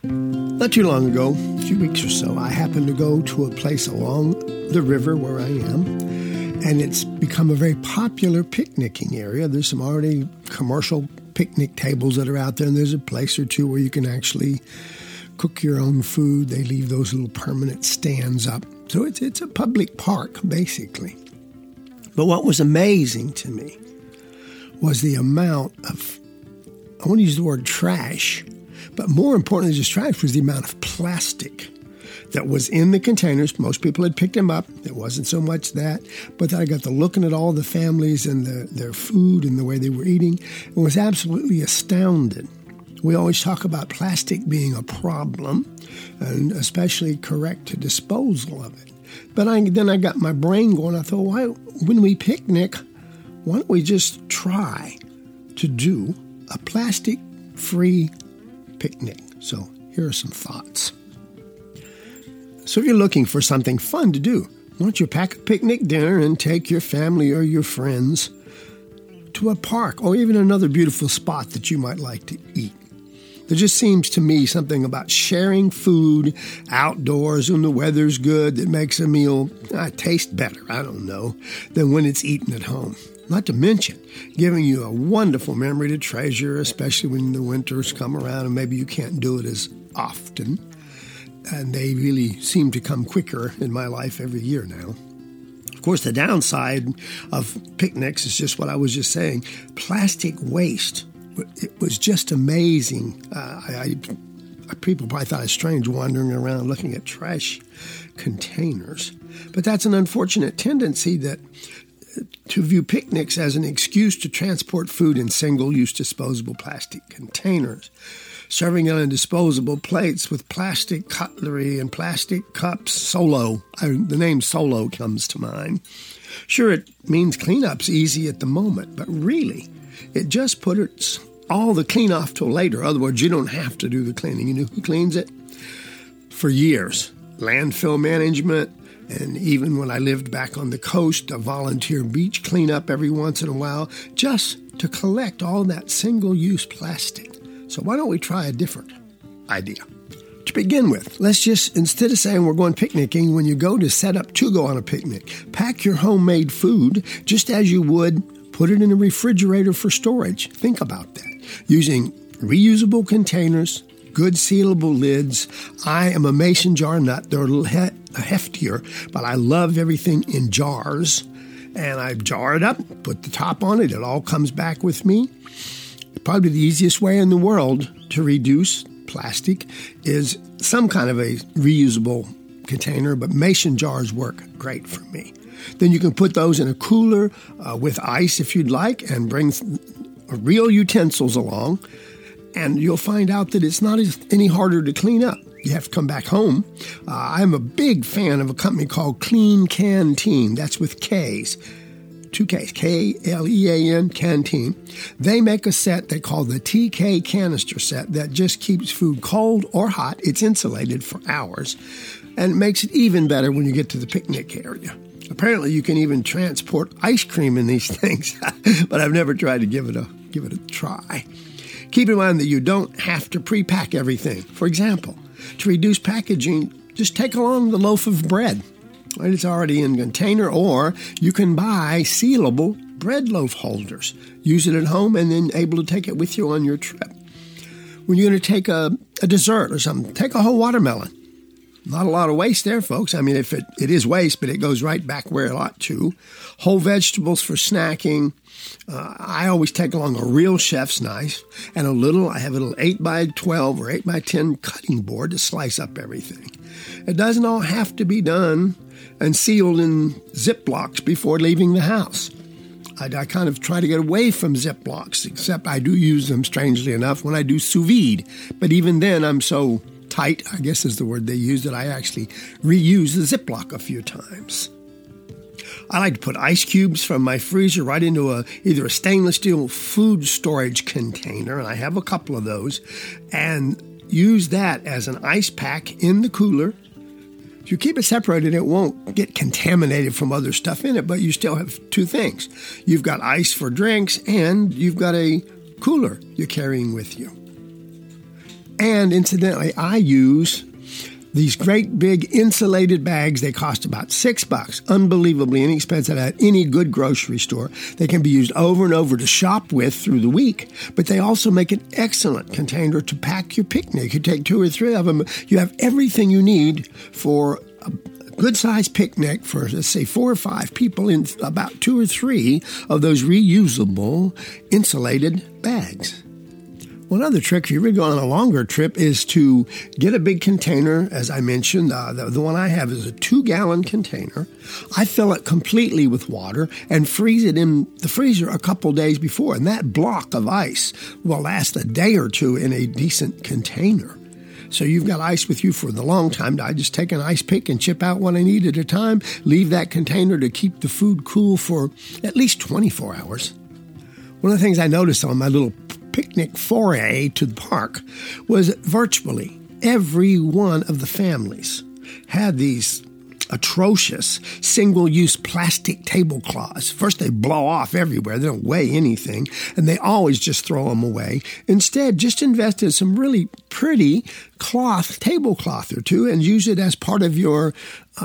Not too long ago, a few weeks or so, I happened to go to a place along the river where I am, and it's become a very popular picnicking area. There's some already commercial picnic tables that are out there, and there's a place or two where you can actually cook your own food. They leave those little permanent stands up. So it's a public park, basically. But what was amazing to me was the amount of, I want to use the word trash, but more importantly than just trash was the amount of plastic that was in the containers. Most people had picked them up. It wasn't so much that, but then I got to looking at all the families and their food and the way they were eating and was absolutely astounded. We always talk about plastic being a problem, and especially correct disposal of it. But then I got my brain going. I thought, when we picnic, why don't we just try to do a plastic-free picnic? So here are some thoughts. So if you're looking for something fun to do, why don't you pack a picnic dinner and take your family or your friends to a park or even another beautiful spot that you might like to eat? There just seems to me something about sharing food outdoors when the weather's good that makes a meal taste better, than when it's eaten at home. Not to mention giving you a wonderful memory to treasure, especially when the winters come around and maybe you can't do it as often. And they really seem to come quicker in my life every year now. Of course, the downside of picnics is just what I was just saying. Plastic waste. It was just amazing. People probably thought I was strange wandering around looking at trash containers. But that's an unfortunate tendency to view picnics as an excuse to transport food in single-use disposable plastic containers, serving it on disposable plates with plastic cutlery and plastic cups. The name Solo comes to mind. Sure, it means cleanup's easy at the moment, but really, it just puts all the clean off till later. In other words, you don't have to do the cleaning. You know who cleans it? For years, landfill management, and even when I lived back on the coast, a volunteer beach cleanup every once in a while, just to collect all that single-use plastic. So why don't we try a different idea? To begin with, let's just, instead of saying we're going picnicking, when you go to set up to go on a picnic, pack your homemade food just as you would put it in a refrigerator for storage. Think about that. Using reusable containers, good sealable lids. I am a mason jar nut. They're a little heftier, but I love everything in jars. And I jar it up, put the top on it. It all comes back with me. Probably the easiest way in the world to reduce plastic is some kind of a reusable container, but mason jars work great for me. Then you can put those in a cooler with ice if you'd like and bring real utensils along, and you'll find out that it's not any harder to clean up. You have to come back home. I'm a big fan of a company called Clean Canteen. That's with K's. 2 Ks, K-L-E-A-N, Canteen. They make a set they call the TK canister set that just keeps food cold or hot. It's insulated for hours, and it makes it even better when you get to the picnic area. Apparently, you can even transport ice cream in these things, but I've never tried to give it a try. Keep in mind that you don't have to pre-pack everything. For example, to reduce packaging, just take along the loaf of bread. Right? It's already in a container, or you can buy sealable bread loaf holders. Use it at home and then able to take it with you on your trip. When you're going to take a dessert or something, take a whole watermelon. Not a lot of waste there, folks. I mean, if it is waste, but it goes right back where it ought to. Whole vegetables for snacking. I always take along a real chef's knife and I have a little 8x12 or 8x10 cutting board to slice up everything. It doesn't all have to be done and sealed in Ziplocs before leaving the house. I kind of try to get away from Ziplocs, except I do use them, strangely enough, when I do sous vide. But even then, I'm so tight, I guess is the word they use, that I actually reuse the Ziploc a few times. I like to put ice cubes from my freezer right into either a stainless steel food storage container, and I have a couple of those, and use that as an ice pack in the cooler. If you keep it separated, it won't get contaminated from other stuff in it, but you still have two things. You've got ice for drinks, and you've got a cooler you're carrying with you. And incidentally, I use these great big insulated bags. They cost about $6, unbelievably inexpensive at any good grocery store. They can be used over and over to shop with through the week, but they also make an excellent container to pack your picnic. You take 2 or 3 of them. You have everything you need for a good-sized picnic for, let's say, 4 or 5 people in about 2 or 3 of those reusable insulated bags. One other trick, if you're really going on a longer trip, is to get a big container. As I mentioned, the one I have is a 2-gallon container. I fill it completely with water and freeze it in the freezer a couple days before. And that block of ice will last a day or 2 in a decent container. So you've got ice with you for the long time. I just take an ice pick and chip out what I need at a time, leave that container to keep the food cool for at least 24 hours. One of the things I noticed on my little picnic foray to the park was virtually every one of the families had these atrocious single-use plastic tablecloths. First, they blow off everywhere. They don't weigh anything, and they always just throw them away. Instead, just invest in some really pretty tablecloth or 2, and use it as part of your,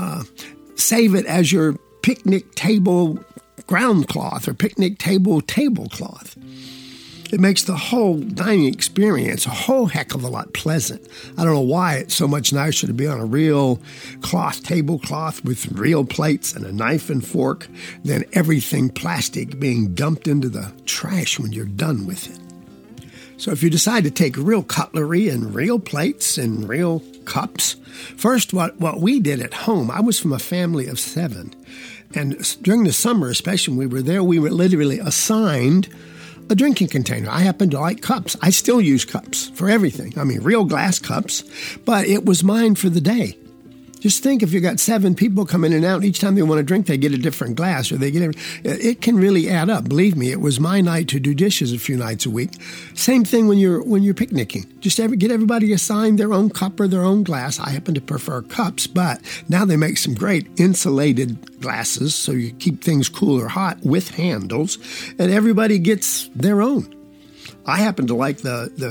save it as your picnic table ground cloth or picnic table tablecloth. It makes the whole dining experience a whole heck of a lot pleasant. I don't know why it's so much nicer to be on a real tablecloth with real plates and a knife and fork than everything plastic being dumped into the trash when you're done with it. So if you decide to take real cutlery and real plates and real cups, first what we did at home, I was from a family of 7. And during the summer, especially when we were there, we were literally assigned a drinking container. I happen to like cups. I still use cups for everything. I mean, real glass cups, but it was mine for the day. Just think if you got 7 people coming in and out, each time they want to drink, they get a different glass, or it can really add up. Believe me, it was my night to do dishes a few nights a week. Same thing when you're picnicking. Just get everybody assigned their own cup or their own glass. I happen to prefer cups, but now they make some great insulated glasses, so you keep things cool or hot with handles, and everybody gets their own. I happen to like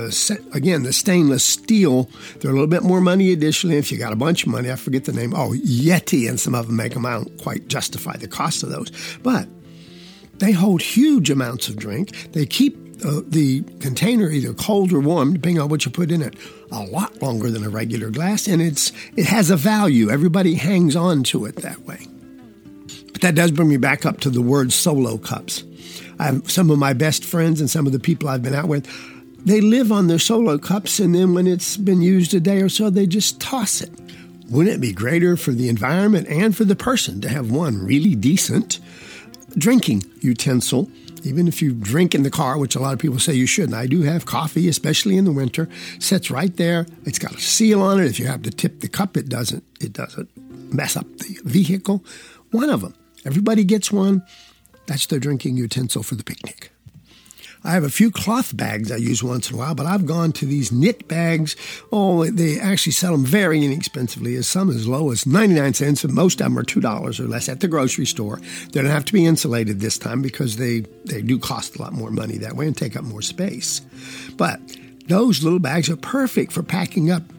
the stainless steel. They're a little bit more money additionally. If you got a bunch of money, I forget the name. Oh, Yeti, and some of them make them. I don't quite justify the cost of those. But they hold huge amounts of drink. They keep the container either cold or warm, depending on what you put in it, a lot longer than a regular glass. And it has a value. Everybody hangs on to it that way. But that does bring me back up to the word solo cups. I have some of my best friends and some of the people I've been out with, they live on their solo cups, and then when it's been used a day or so, they just toss it. Wouldn't it be greater for the environment and for the person to have one really decent drinking utensil, even if you drink in the car, which a lot of people say you shouldn't. I do have coffee, especially in the winter, sits right there. It's got a seal on it. If you have to tip the cup, it doesn't mess up the vehicle. One of them. Everybody gets one. That's their drinking utensil for the picnic. I have a few cloth bags I use once in a while, but I've gone to these knit bags. Oh, they actually sell them very inexpensively, some as low as 99 cents, and most of them are $2 or less at the grocery store. They don't have to be insulated this time because they do cost a lot more money that way and take up more space. But those little bags are perfect for packing up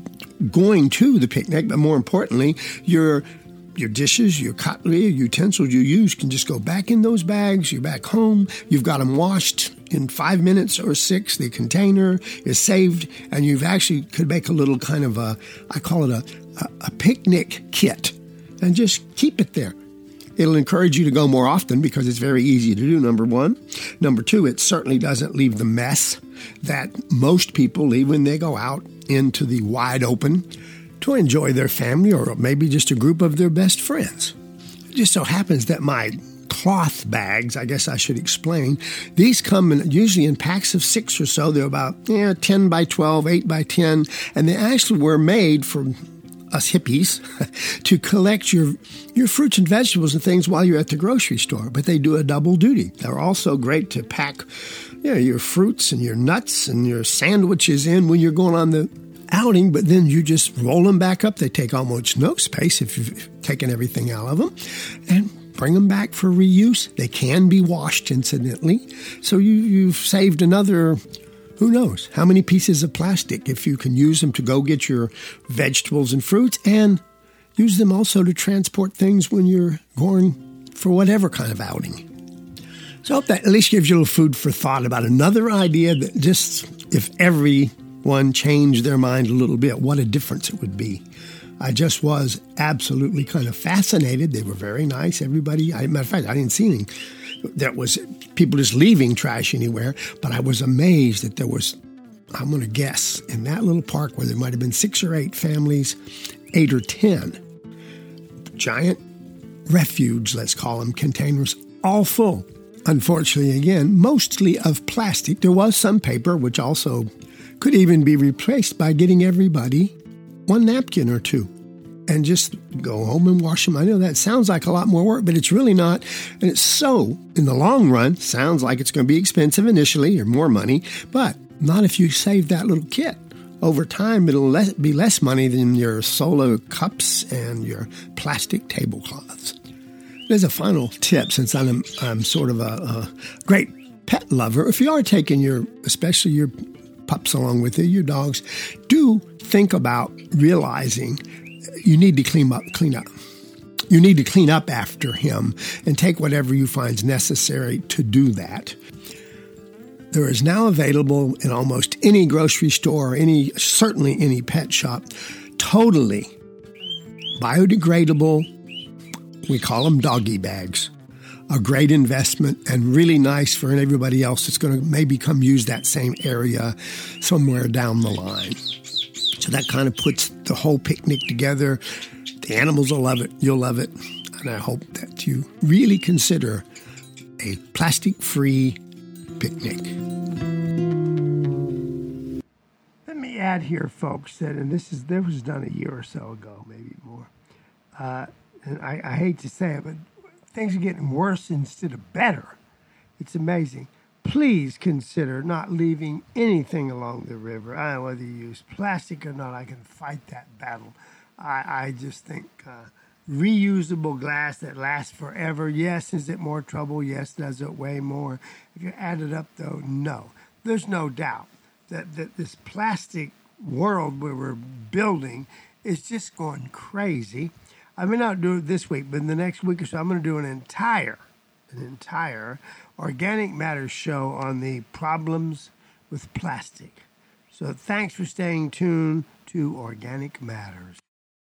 going to the picnic, but more importantly, your dishes, your cutlery, your utensils you use can just go back in those bags. You're back home. You've got them washed in 5 minutes or 6. The container is saved, and you've actually could make a little kind of I call it a picnic kit, and just keep it there. It'll encourage you to go more often because it's very easy to do, number one. Number two, it certainly doesn't leave the mess that most people leave when they go out into the wide open to enjoy their family or maybe just a group of their best friends. It just so happens that my cloth bags, I guess I should explain, these come usually in packs of 6 or so. They're about 10 by 12, 8 by 10, and they actually were made for us hippies to collect your fruits and vegetables and things while you're at the grocery store, but they do a double duty. They're also great to pack your fruits and your nuts and your sandwiches in when you're going on the outing, but then you just roll them back up. They take almost no space if you've taken everything out of them, and bring them back for reuse. They can be washed, incidentally. So you've saved another Who knows how many pieces of plastic, if you can use them to go get your vegetables and fruits, and use them also to transport things when you're going for whatever kind of outing. So I hope that at least gives you a little food for thought about another idea that just, if everyone changed their mind a little bit, what a difference it would be. I just was absolutely kind of fascinated. They were very nice, everybody. Matter of fact, I didn't see anything that was people just leaving trash anywhere, but I was amazed that there was, I'm going to guess, in that little park where there might have been 6 or 8 families, 8 or 10 giant refuge, let's call them, containers, all full. Unfortunately, again, mostly of plastic. There was some paper, which also could even be replaced by getting everybody 1 napkin or 2 and just go home and wash them. I know that sounds like a lot more work, but it's really not. And it's so, in the long run, sounds like it's going to be expensive initially or more money, but not if you save that little kit. Over time, it'll be less money than your solo cups and your plastic tablecloths. There's a final tip, since I'm sort of a great pet lover. If you are taking especially your pups along with you, your dogs, do think about realizing you need to clean up. You need to clean up after him and take whatever you find necessary to do that. There is now available in almost any grocery store, certainly any pet shop, totally biodegradable, we call them doggy bags. A great investment and really nice for everybody else that's going to maybe come use that same area somewhere down the line. So that kind of puts the whole picnic together. The animals will love it. You'll love it. And I hope that you really consider a plastic-free picnic. Let me add here, folks, that, and this was done a year or so ago, maybe more. And I hate to say it, but things are getting worse instead of better. It's amazing. Please consider not leaving anything along the river. I don't know whether you use plastic or not. I can fight that battle. I just think reusable glass that lasts forever. Yes, is it more trouble? Yes, does it weigh more? If you add it up, though, no. There's no doubt that this plastic world we we're building is just going crazy. I may not do it this week, but in the next week or so, I'm going to do an entire Organic Matters show on the problems with plastic. So thanks for staying tuned to Organic Matters.